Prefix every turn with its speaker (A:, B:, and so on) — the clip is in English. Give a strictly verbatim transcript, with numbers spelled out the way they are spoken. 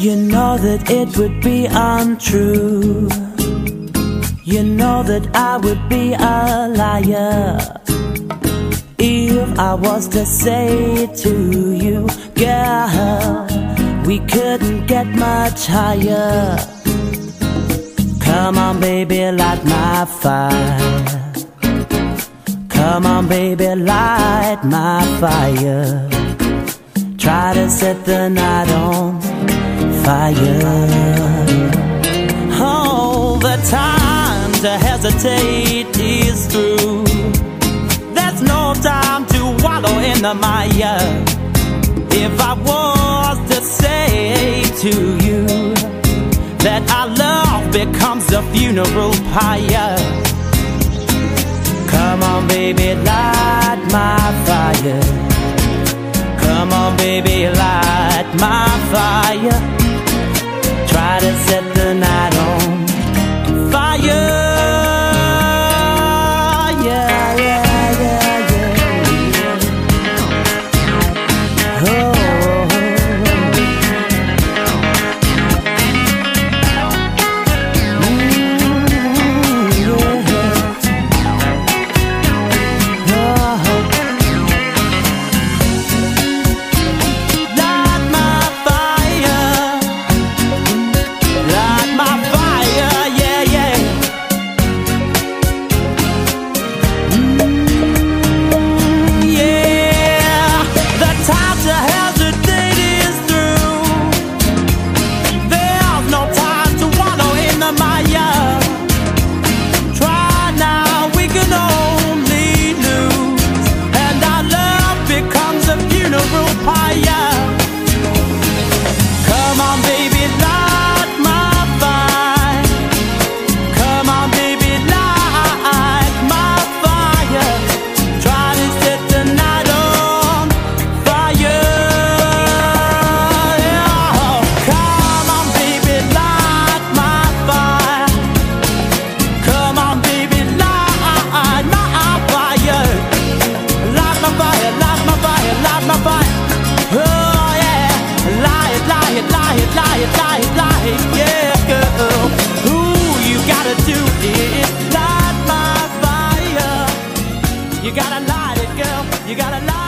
A: You know that it would be untrue. You know that I would be a liar if I was to say to you, girl, we couldn't get much higher. Come on baby, light my fire. Come on baby, light my fire. Try to set the night on fire. Oh, the time to hesitate is through. There's no time to wallow in the mire. If I was to say to you that our love becomes a funeral pyre, come on baby, light my fire. Come on baby, light my fire. Try to set the night on fire. Yeah, yeah, yeah, yeah. Oh, yeah, girl. Ooh, you gotta do it. Light my fire. You gotta light it, girl. You gotta light it.